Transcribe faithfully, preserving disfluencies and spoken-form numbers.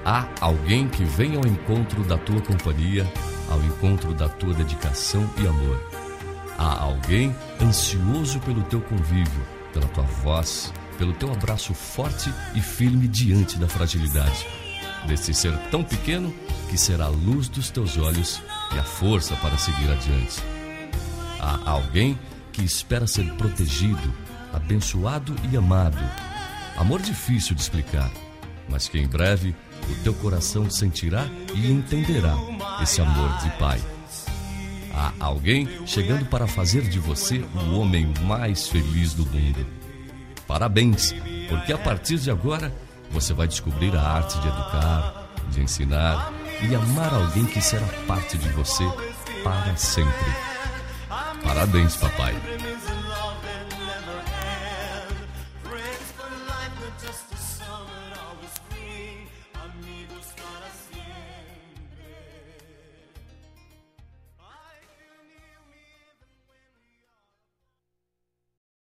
Há alguém que vem ao encontro da tua companhia, ao encontro da tua dedicação e amor. Há alguém ansioso pelo teu convívio, pela tua voz, pelo teu abraço forte e firme diante da fragilidade desse ser tão pequeno que será a luz dos teus olhos e a força para seguir adiante. Há alguém que espera ser protegido, abençoado e amado. Amor difícil de explicar, mas que em breve o teu coração sentirá e entenderá esse amor de pai. Há alguém chegando para fazer de você o homem mais feliz do mundo. Parabéns, porque a partir de agora você vai descobrir a arte de educar, de ensinar e amar alguém que será parte de você para sempre. Parabéns, papai. Just